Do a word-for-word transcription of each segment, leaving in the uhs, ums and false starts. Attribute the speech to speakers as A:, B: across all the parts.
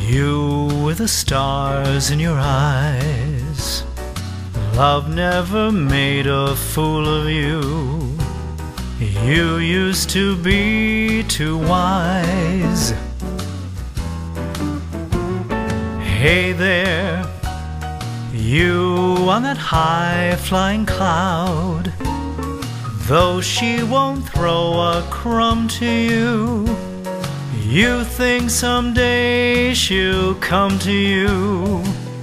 A: You with the stars in your eyes. Love never made a fool of you. You used to be too wise. Hey there, you on that high-flying cloud. Though she won't throw a crumb to you, you think someday she'll come to you.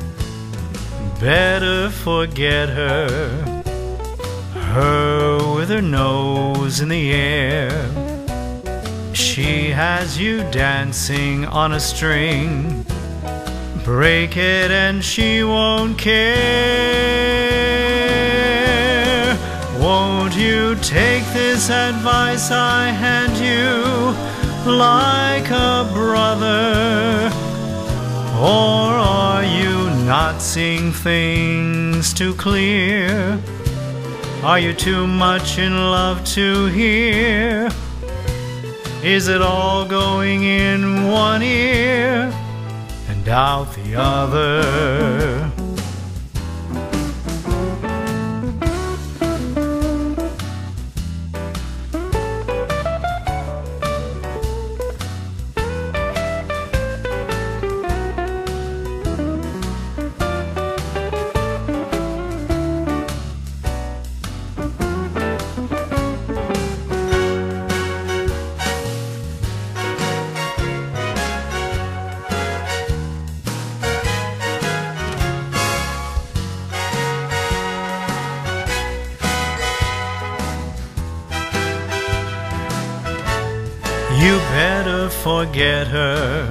A: Better forget her, her with her nose in the air. She has you dancing on a string. Break it and she won't care. Won't you take this advice I hand you like a brother? Or are you not seeing things too clear? Are you too much in love to hear? Is it all going in one ear and out the other? You better forget her,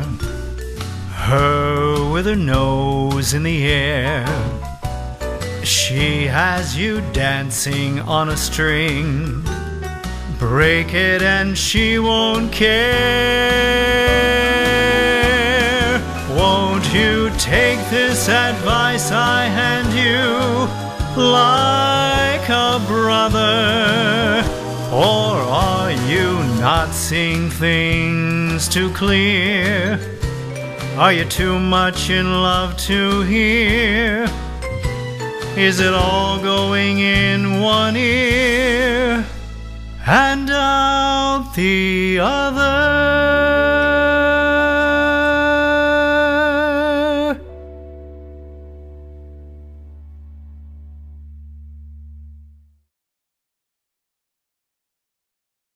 A: her with her nose in the air. She has you dancing on a string. Break it and she won't care. Won't you take this advice I hand you like a brother? Or are you not seeing things too clear? Are you too much in love to hear? Is it all going in one ear and out the other?